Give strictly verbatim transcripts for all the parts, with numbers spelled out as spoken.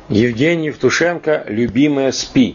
Евгений Евтушенко «Любимая, спи».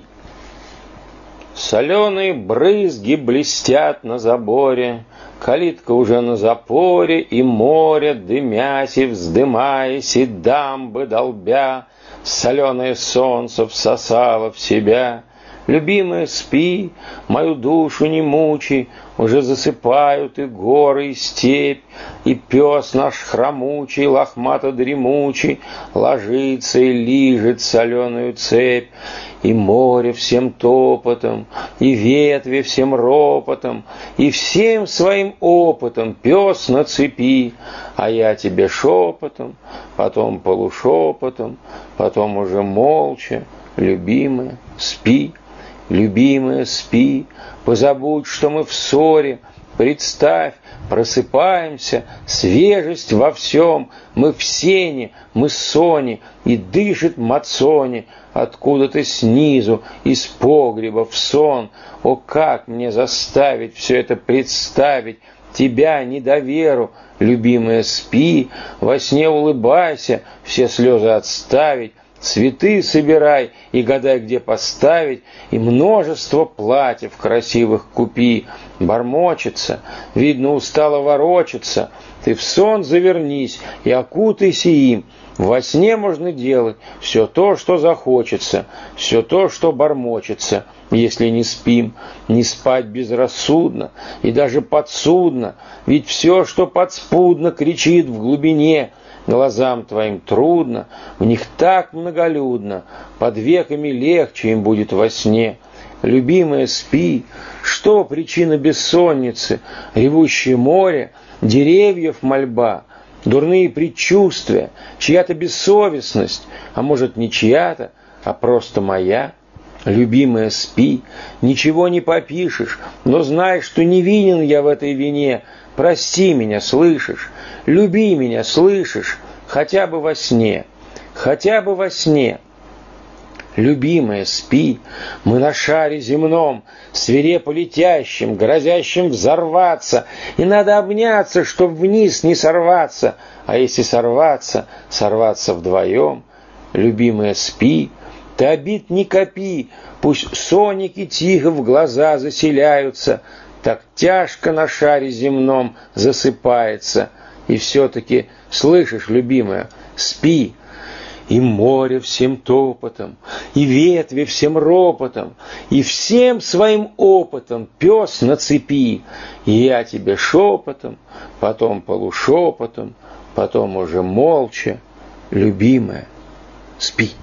Соленые брызги блестят на заборе, калитка уже на запоре, и море, дымясь и вздымаясь, и дамбы долбя, соленое солнце всосало в себя. Любимая, спи, мою душу не мучи, уже засыпают и горы, и степь, и пес наш хромучий, лохмато-дремучий, ложится и лижет соленую цепь, и море всем топотом, и ветви всем ропотом, и всем своим опытом пес на цепи, а я тебе шепотом, потом полушепотом, потом уже молча, любимая, спи. Любимая, спи, позабудь, что мы в ссоре, представь, просыпаемся, свежесть во всем, мы в сене, мы соне, и дышит Мацони откуда-то снизу, из погреба в сон. О, как мне заставить все это представить, тебя, недоверу, любимая, спи, во сне улыбайся, все слезы отставить, цветы собирай и гадай, где поставить, и множество платьев красивых купи. Бормочется, видно, устало ворочаться, ты в сон завернись и окутайся им. Во сне можно делать все то, что захочется, все то, что бормочется, если не спим. Не спать безрассудно и даже подсудно, ведь все, что подспудно кричит в глубине, глазам твоим трудно, в них так многолюдно, под веками легче им будет во сне. Любимая, спи, что причина бессонницы? Ревущее море, деревьев мольба, дурные предчувствия, чья-то бессовестность, а может не чья-то, а просто моя. Любимая, спи, ничего не попишешь, но знай, что не винен я в этой вине. Прости меня, слышишь? Люби меня, слышишь? Хотя бы во сне, хотя бы во сне. Любимая, спи, мы на шаре земном, свирепо летящим, грозящим взорваться, и надо обняться, чтоб вниз не сорваться, а если сорваться, сорваться вдвоем. Любимая, спи, ты обид не копи, пусть соники тихо в глаза заселяются, так тяжко на шаре земном засыпается. И все-таки, слышишь, любимая, спи. И море всем топотом, и ветви всем ропотом, и всем своим опытом пес на цепи. И я тебе шепотом, потом полушепотом, потом уже молча, любимая, спи.